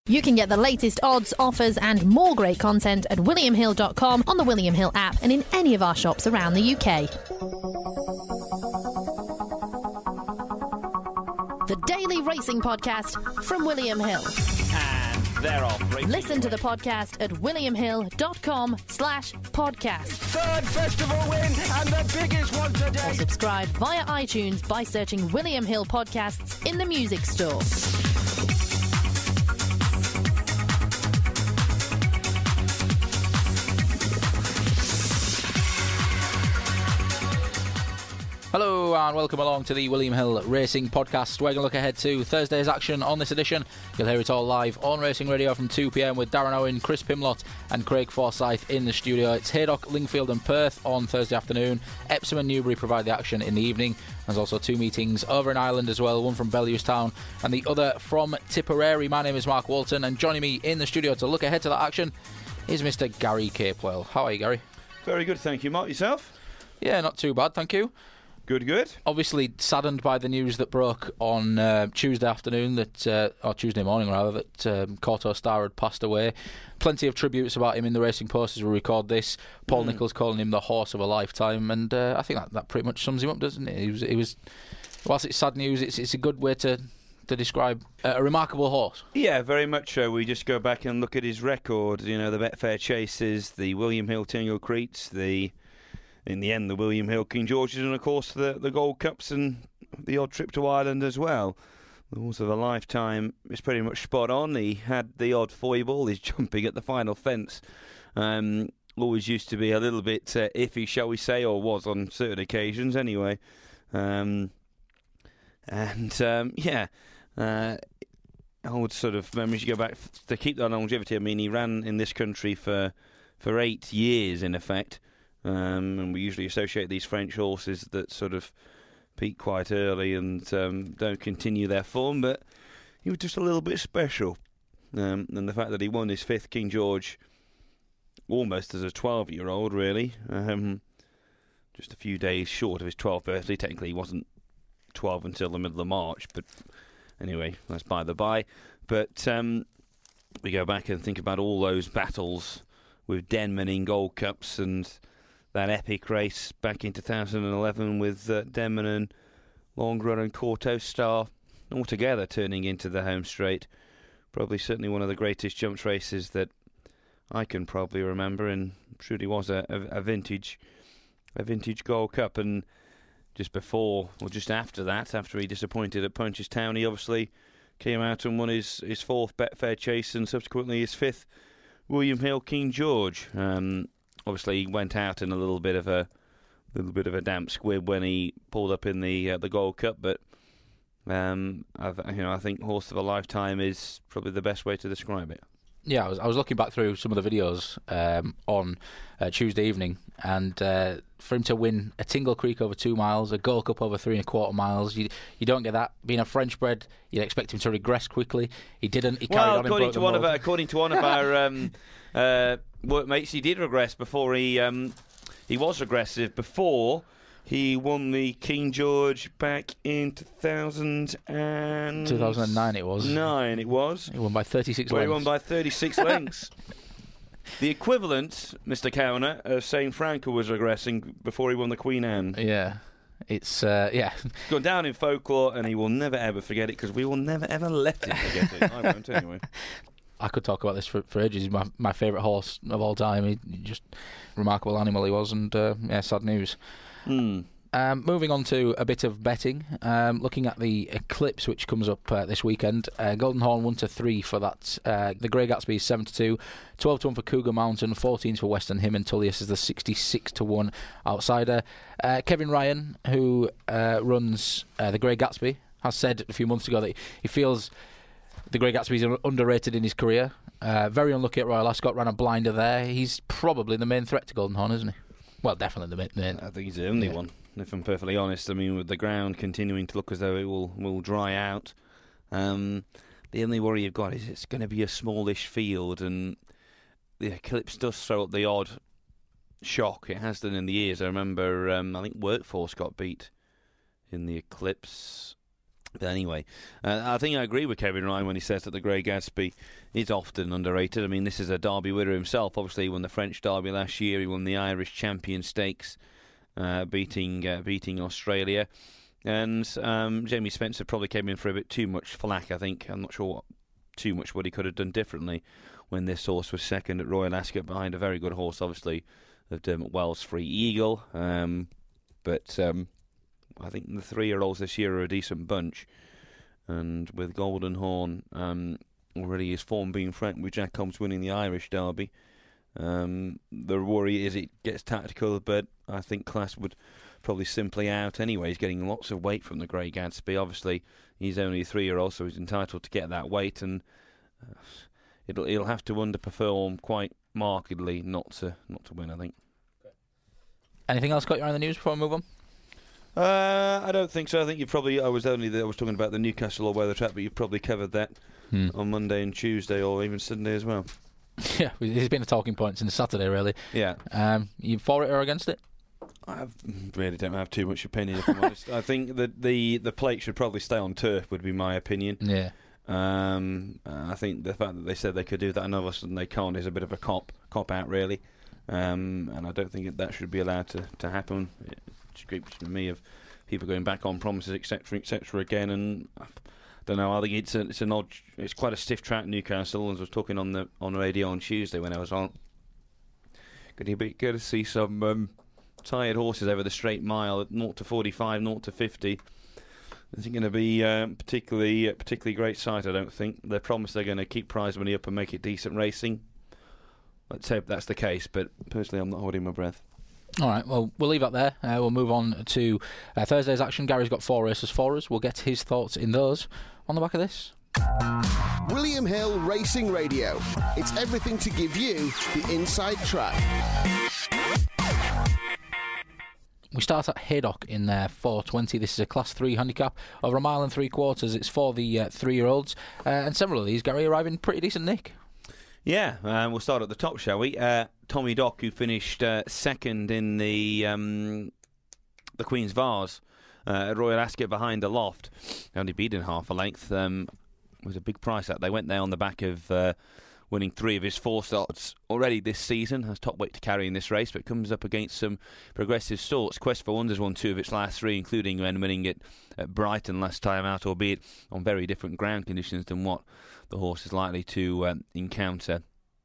You can get the latest odds, offers and more great content at williamhill.com, on the William Hill app and in any of our shops around the UK. The Daily Racing Podcast from William Hill. And they're off. Listen to the podcast at williamhill.com/podcast. Third festival win and the biggest one today. Or subscribe via iTunes by searching William Hill Podcasts in the music store. Hello and welcome along to the William Hill Racing Podcast. We're going to look ahead to Thursday's action on this edition. You'll hear it all live on Racing Radio from 2 p.m. with Darren Owen, Chris Pimlott and Craig Forsyth in the studio. It's Haydock, Lingfield and Perth on Thursday afternoon. Epsom and Newbury provide the action in the evening. There's also two meetings over in Ireland as well, one from Bellewstown and the other from Tipperary. My name is Mark Walton and joining me in the studio to look ahead to that action is Mr. Gary Capewell. How are you, Gary? Very good, thank you. Mark, yourself? Yeah, not too bad, thank you. Good. Obviously saddened by the news that broke on Tuesday afternoon, or Tuesday morning rather, that Kauto Star had passed away. Plenty of tributes about him in the Racing Post as we record this. Paul Nicholls calling him the horse of a lifetime, and I think that pretty much sums him up, doesn't it? It was whilst it's sad news, it's a good way to describe a remarkable horse. Yeah, very much so. We just go back and look at his record. You know, the Betfair Chases, the William Hill Tingle Creeks, in the end, the William Hill King Georges, and of course the Gold Cups and the odd trip to Ireland as well. The horse of a lifetime is pretty much spot on. He had the odd foible, his jumping at the final fence. Always used to be a little bit iffy, shall we say, or was on certain occasions anyway. Old sort of memories. You go back to keep that longevity. I mean, he ran in this country for 8 years in effect. And we usually associate these French horses that sort of peak quite early and don't continue their form, but he was just a little bit special. And the fact that he won his 5th King George almost as a 12-year-old, really, just a few days short of his 12th birthday. Technically, he wasn't 12 until the middle of March, but anyway, that's by the by. But we go back and think about all those battles with Denman in Gold Cups and that epic race back in 2011 with Denman and Longrun and Kauto Star all together turning into the home straight. Probably certainly one of the greatest jumps races that I can probably remember, and truly was a vintage Gold Cup. And just before or just after that, after he disappointed at Punchestown, he obviously came out and won his 4th Betfair Chase and subsequently his 5th William Hill King George. Obviously, he went out in a little bit of a damp squib when he pulled up in the Gold Cup, but I think horse of a lifetime is probably the best way to describe it. Yeah, I was looking back through some of the videos on Tuesday evening, and for him to win a Tingle Creek over 2 miles, a Gold Cup over 3.25 miles, you don't get that. Being a French bred, you'd expect him to regress quickly. He didn't. He carried on according and to one of our workmates, he did regress before he was regressive before he won the King George back in 2009 it was. It was. He won by 36 lengths. He won by 36 lengths. The equivalent, Mr. Cowner, of saying Franco was regressing before he won the Queen Anne. Yeah. It's gone down in folklore, and he will never ever forget it, because we will never ever let him forget it. I won't anyway. I could talk about this for ages. He's my favourite horse of all time. He just remarkable animal he was, and sad news. Moving on to a bit of betting, looking at the Eclipse, which comes up this weekend. Golden Horn 1-3 for that. The Grey Gatsby is 7-2, 12-1 for Cougar Mountain, 14 for Western Hymn, and Tullius is the 66-1 outsider. Kevin Ryan, who runs the Grey Gatsby, has said a few months ago that he feels the Grey Gatsby is underrated in his career. Very unlucky at Royal Ascot, ran a blinder there. He's probably the main threat to Golden Horn, isn't he? Well, definitely the main. I think he's the only one, if I'm perfectly honest. I mean, with the ground continuing to look as though it will dry out, the only worry you've got is it's going to be a smallish field, and the Eclipse does throw up the odd shock. It has done in the years. I remember, I think Workforce got beat in the Eclipse. But anyway, I think I agree with Kevin Ryan when he says that the Grey Gatsby is often underrated. I mean, this is a Derby winner himself. Obviously, he won the French Derby last year. He won the Irish Champion Stakes, beating Australia. And Jamie Spencer probably came in for a bit too much flack, I think. I'm not sure too much what he could have done differently when this horse was second at Royal Ascot behind a very good horse, obviously, of Dermot Wells' Free Eagle. But I think the 3-year-olds this year are a decent bunch. And with Golden Horn already his form being frank with Jack Hobbs winning the Irish Derby, the worry is it gets tactical, but I think Class would probably simply out anyway. He's getting lots of weight from the Grey Gatsby. Obviously, he's only a 3-year-old, so he's entitled to get that weight, and he'll have to underperform quite markedly not to win, I think. Anything else got you on the news before we move on? I don't think so. I think I was talking about the Newcastle or weather track, but you've probably covered that on Monday and Tuesday, or even Sunday as well. Yeah, it's been a talking point since Saturday, really. Yeah. You for it or against it? I really don't have too much opinion, if I'm honest. I think that the plate should probably stay on turf, would be my opinion. Yeah. I think the fact that they said they could do that and all of a sudden they can't is a bit of a cop out, really. And I don't think that should be allowed to happen. It screams to me of people going back on promises, etc. again, and I don't know. I think it's quite a stiff track, Newcastle. As I was talking on the radio on Tuesday when I was on, could you be good to see some tired horses over the straight mile at 0 to 45, 0 to 50? Is it going to be particularly great sight? I don't think. They promise they're going to keep prize money up and make it decent racing. Let's hope that's the case, but personally I'm not holding my breath. All right, well, we'll leave that there. We'll move on to Thursday's action. Gary's got 4 races for us. We'll get his thoughts in those on the back of this. William Hill Racing Radio. It's everything to give you the inside track. We start at Haydock in their 4:20. This is a Class 3 handicap over 1 mile and 3/4. It's for the 3-year-olds. And several of these, Gary, arrive in pretty decent nick. Yeah, we'll start at the top, shall we? Tommy Dock, who finished second in the Queen's Vase at Royal Ascot behind the Loft, only beaten half a length, was a big price that. They went there on the back of winning 3 of his 4 starts already this season. Has top weight to carry in this race, but comes up against some progressive sorts. Quest for Wonders won 2 of its last 3, including when winning it at Brighton last time out, albeit on very different ground conditions than what the horse is likely to encounter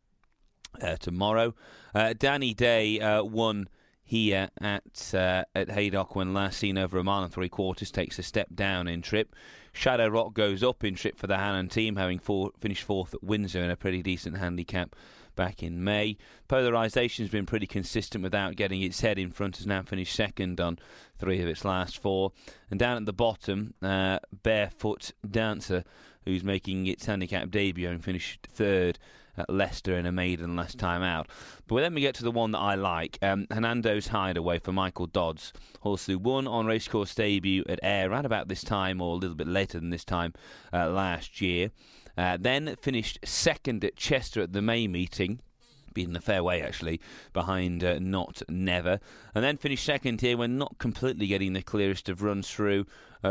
tomorrow. Danny Day won here at Haydock when last seen over 1 mile and 3/4, takes a step down in trip. Shadow Rock goes up in trip for the Hannon team, having finished 4th at Windsor in a pretty decent handicap back in May. Polarization's been pretty consistent without getting its head in front, has now finished second on 3 of its last 4. And down at the bottom, Barefoot Dancer, who's making its handicap debut and finished 3rd at Leicester in a maiden last time out. But then we get to the one that I like, Hernando's Hideaway for Michael Dodds, horse who won on racecourse debut at Ayr around about this time, or a little bit later than this time last year. Then finished second at Chester at the May meeting, beaten a fair way actually, behind Not Never, and then finished second here when not completely getting the clearest of runs through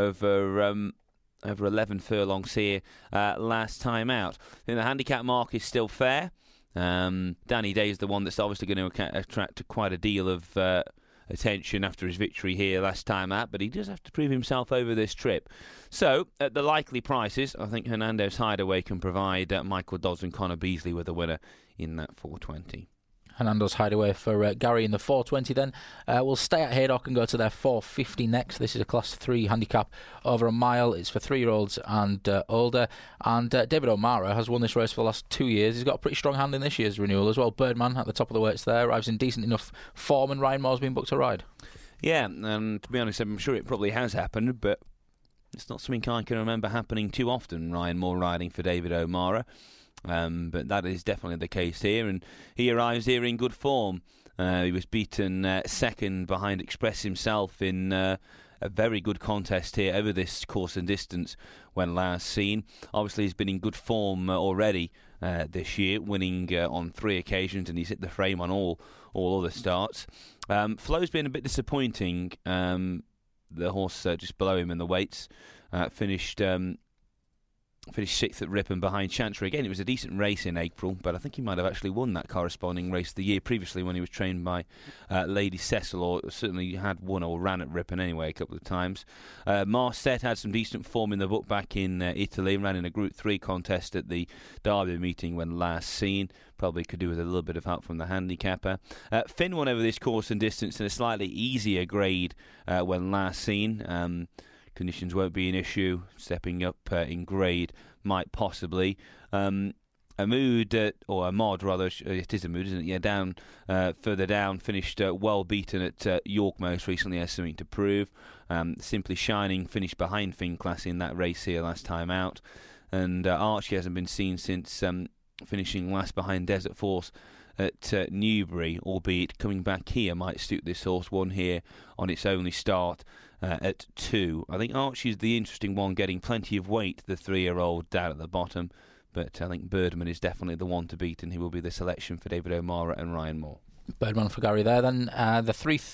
over 11 furlongs here last time out. I think the handicap mark is still fair. Danny Day is the one that's obviously going to attract quite a deal of attention after his victory here last time out, but he does have to prove himself over this trip. So, at the likely prices, I think Hernando's Hideaway can provide Michael Dodds and Connor Beasley with a winner in that 4:20. Hernando's Hideaway for Gary in the 4:20 then. We'll stay at Haydock and go to their 4:50 next. This is a Class 3 handicap over 1 mile. It's for 3-year-olds and older. And David O'Mara has won this race for the last 2 years. He's got a pretty strong hand in this year's renewal as well. Birdman at the top of the weights there, arrives in decent enough form, and Ryan Moore's been booked to ride. Yeah, and to be honest, I'm sure it probably has happened, but it's not something I can remember happening too often, Ryan Moore riding for David O'Mara. But that is definitely the case here, and he arrives here in good form. He was beaten second behind Express himself in a very good contest here over this course and distance when last seen. Obviously he's been in good form already this year, winning on 3 occasions, and he's hit the frame on all other starts. Flow's been a bit disappointing. The horse just below him in the weights finished Finished 6th at Ripon behind Chancery. Again, it was a decent race in April, but I think he might have actually won that corresponding race the year previously when he was trained by Lady Cecil, or certainly had won or ran at Ripon anyway a couple of times. Marset had some decent form in the book back in Italy, ran in a Group 3 contest at the Derby meeting when last seen. Probably could do with a little bit of help from the handicapper. Finn won over this course and distance in a slightly easier grade when last seen. Conditions won't be an issue. Stepping up in grade might possibly. Ahmad, or Ahmad rather, it is Ahmad, isn't it? Yeah, down further down, finished well beaten at York most recently, has something to prove. Simply Shining finished behind Finn Classy in that race here last time out, and Archie hasn't been seen since finishing last behind Desert Force at Newbury, albeit coming back here might suit this horse. Won here on its only start at 2. I think Archie's the interesting one, getting plenty of weight, the 3-year-old down at the bottom, but I think Birdman is definitely the one to beat, and he will be the selection for David O'Mara and Ryan Moore. Birdman for Gary there. Then the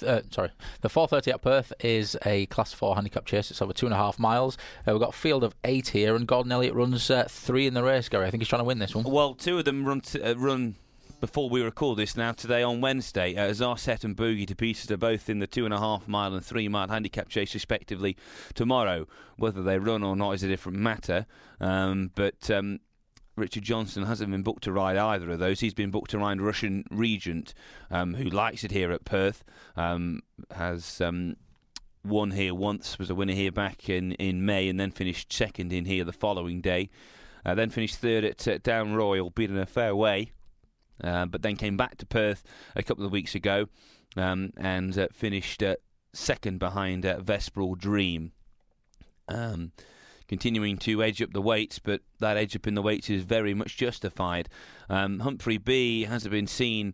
4:30 at Perth is a Class 4 handicap chase. It's over 2.5 miles. We've got a field of 8 here, and Gordon Elliott runs 3 in the race. Gary, I think he's trying to win this one. Well, 2 of them run before we record this now today on Wednesday. Zarset and Boogie to Pieces are both in the 2.5 mile and 3 mile handicap chase respectively tomorrow. Whether they run or not is a different matter, but Richard Johnson hasn't been booked to ride either of those. He's been booked to ride Russian Regent, who likes it here at Perth, has won here once, was a winner here back in May, and then finished second in here the following day. Then finished third at Down Royal, beaten a fair way. But then came back to Perth a couple of weeks ago and finished second behind Vesperal Dream. Continuing to edge up the weights, but that edge up in the weights is very much justified. Humphrey B hasn't been seen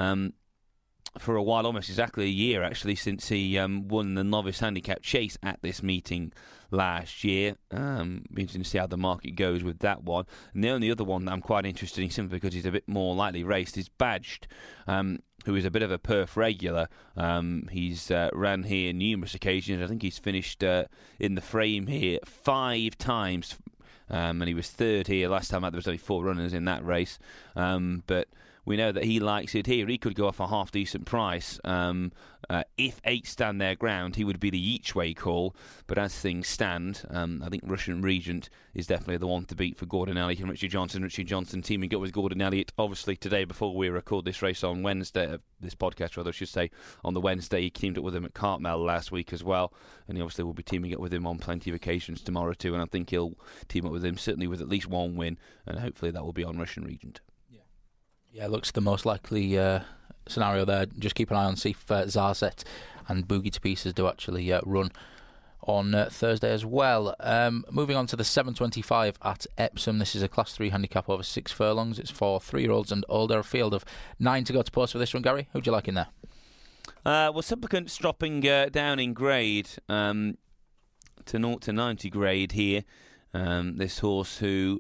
for a while, almost exactly a year actually, since he won the novice handicap chase at this meeting last year. Be interesting to see how the market goes with that one. And the only other one that I'm quite interested in, simply because he's a bit more lightly raced, is Badged, who is a bit of a Perth regular. He's ran here numerous occasions. I think he's finished in the frame here 5 times, and he was third here last time out. There was only 4 runners in that race, but we know that he likes it here. He could go off a half-decent price. If 8 stand their ground, he would be the each-way call. But as things stand, I think Russian Regent is definitely the one to beat for Gordon Elliott and Richard Johnson. Richard Johnson teaming up with Gordon Elliott, obviously today before we record this race on Wednesday, this podcast rather I should say, on the Wednesday. He teamed up with him at Cartmel last week as well, and he obviously will be teaming up with him on plenty of occasions tomorrow too, and I think he'll team up with him certainly with at least 1 win, and hopefully that will be on Russian Regent. Yeah, looks the most likely scenario there. Just keep an eye on, see if Zarset and Boogie to Pieces do actually run on Thursday as well. Moving on to the 7:25 at Epsom. This is a Class 3 handicap over 6 furlongs. It's for 3-year-olds and older. A field of 9 to go to post for this one, Gary. Who'd you like in there? Well, Supplicant's dropping down in grade to 0 to 90 grade here. This horse who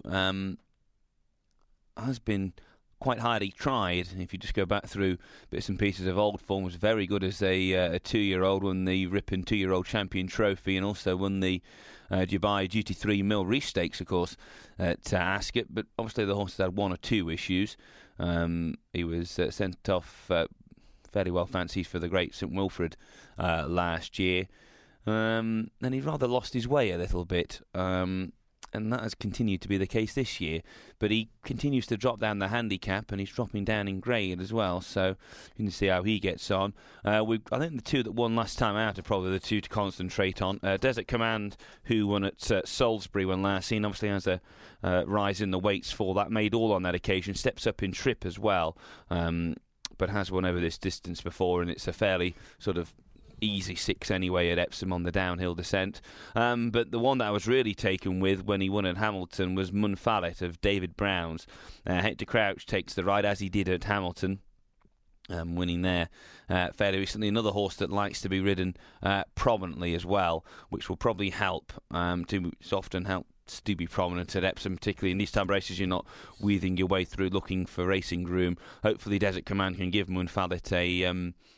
has been quite highly tried. If you just go back through bits and pieces of old form, was very good as a 2-year-old, won the Ripon 2-year-old champion trophy, and also won the Dubai Duty 3 Mill Reef Stakes, of course, at Ascot. But obviously the horse has had 1 or 2 issues. He was sent off fairly well fancied for the Great St Wilfrid last year, and he rather lost his way a little bit. And that has continued to be the case this year. But he continues to drop down the handicap, and he's dropping down in grade as well. So you can see how he gets on. I think the 2 that won last time out are probably the 2 to concentrate on. Desert Command, who won at Salisbury when last seen, obviously has a rise in the weights for that. Made all on that occasion. Steps up in trip as well. But has won over this distance before, and it's a fairly sort of easy 6 anyway at Epsom on the downhill descent. But the one that I was really taken with when he won at Hamilton was Munfalet of David Brown's. Hector Crouch takes the ride as he did at Hamilton, winning there fairly recently. Another horse that likes to be ridden prominently as well, which will probably help. It's often helps to be prominent at Epsom, particularly in these time races. You're not weaving your way through looking for racing groom. Hopefully Desert Command can give Munfalet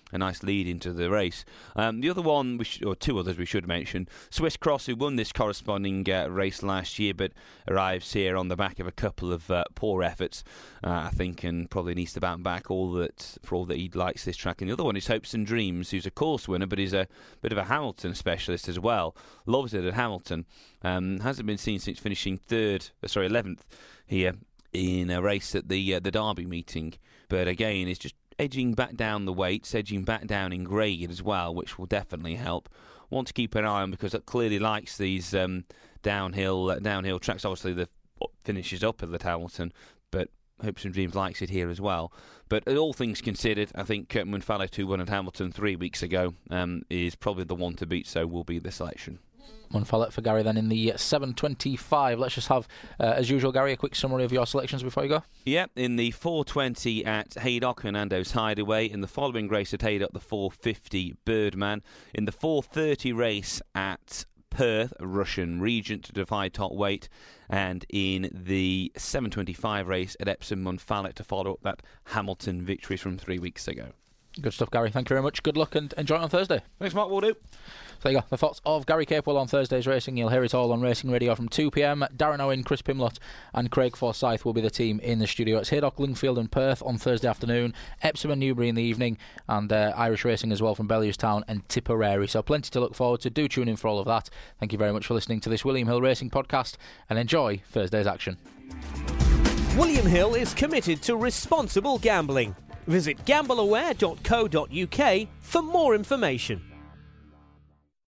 nice lead into the race. The other one, or two others we should mention, Swiss Cross, who won this corresponding race last year, but arrives here on the back of a couple of poor efforts, I think, and probably needs to bounce back for all that he likes this track. And the other one is Hopes and Dreams, who's a course winner, but is a bit of a Hamilton specialist as well. Loves it at Hamilton. Hasn't been seen since finishing 11th here in a race at the Derby meeting. But again, it's just edging back down the weights, edging back down in grade as well, which will definitely help. Want to keep an eye on because it clearly likes these downhill tracks. Obviously, the finishes up at Hamilton, but Hopes and Dreams likes it here as well. But all things considered, I think Munfalet, who won at Hamilton 3 weeks ago, is probably the one to beat, so will be the selection. Munfalet for Gary then in the 7:25. Let's just have, as usual, Gary, a quick summary of your selections before you go. Yeah, in the 4:20 at Haydock, Hernando's Hideaway. In the following race at Haydock, the 4:50 Birdman. In the 4:30 race at Perth, Russian Regent to defy top weight. And in the 7:25 race at Epsom, Munfalet to follow up that Hamilton victory from 3 weeks ago. Good stuff, Gary. Thank you very much. Good luck and enjoy it on Thursday. Thanks, Mark. Will do. So there you go. The thoughts of Gary Capewell on Thursday's racing. You'll hear it all on Racing Radio from 2 p.m. Darren Owen, Chris Pimlott and Craig Forsyth will be the team in the studio. It's Haydock, Lingfield and Perth on Thursday afternoon, Epsom and Newbury in the evening, and Irish racing as well from Bellewstown and Tipperary. So plenty to look forward to. Do tune in for all of that. Thank you very much for listening to this William Hill Racing podcast and enjoy Thursday's action. William Hill is committed to responsible gambling. Visit gambleaware.co.uk for more information.